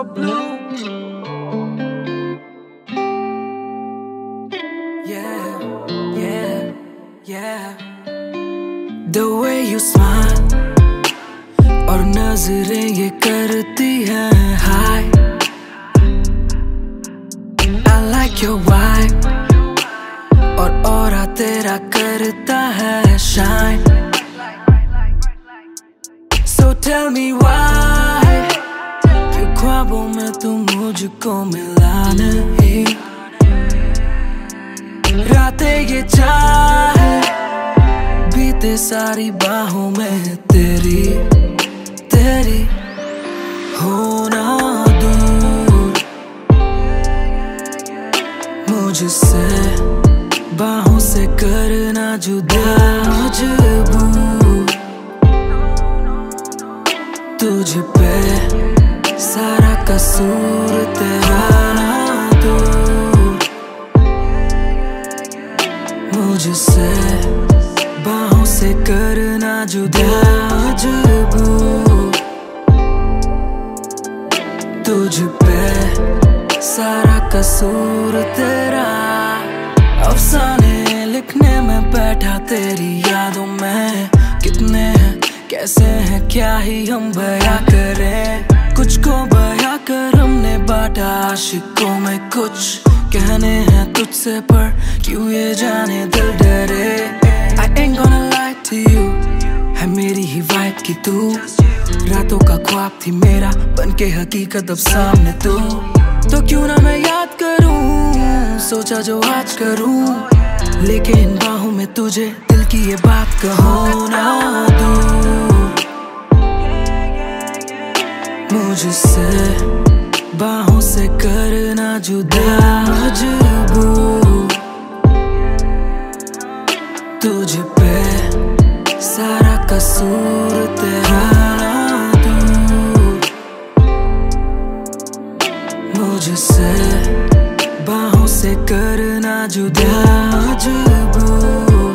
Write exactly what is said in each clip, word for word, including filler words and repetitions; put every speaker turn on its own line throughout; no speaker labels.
so blue. Yeah, yeah, yeah. The way you smile और नजरें ये करती हैं हाय. I like your vibe और ऑरा तेरा करता है shine. So tell me why कि ख्वाबों में तू मुझको मिला नहीं. रातें ये चाहे बीते सारी बाहों में तेरी तेरी होना दूर मुझसे बाहों से करना जुदा मजबूर. तुझ पे सारा कसूर तेरा ना दूर मुझसे बाहों से करना जुदा मजबूर. तुझ पे सारा कसूर तेरा. अफसाने लिखने में बैठा तेरी यादों में. कितने हैं कैसे हैं क्या ही हम बयां करें. कुछ को बयां कर हमने बांटा आशिकों में. कुछ कहने हैं तुझसे पर क्यों ये जाने दिल डरे. I ain't gonna lie to you है मेरी ही वाइब की तू. रातों का ख्वाब थी मेरा बनके हकीकत अब सामने तू. तो क्यों ना मैं याद करूं सोचा जो आज करूं. लेके इन बाहों में तुझे दिल की ये बात कहो ना दूर मुझसे बाहों से करना जुदा मजबूर. तुझ पे सारा कसूर तेरा ना दूर मुझसे बाहों से करना जुदा मजबूर.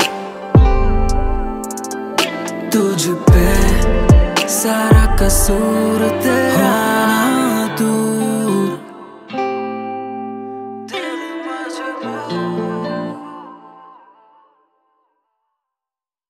तुझ पे सारा कसूर तेरा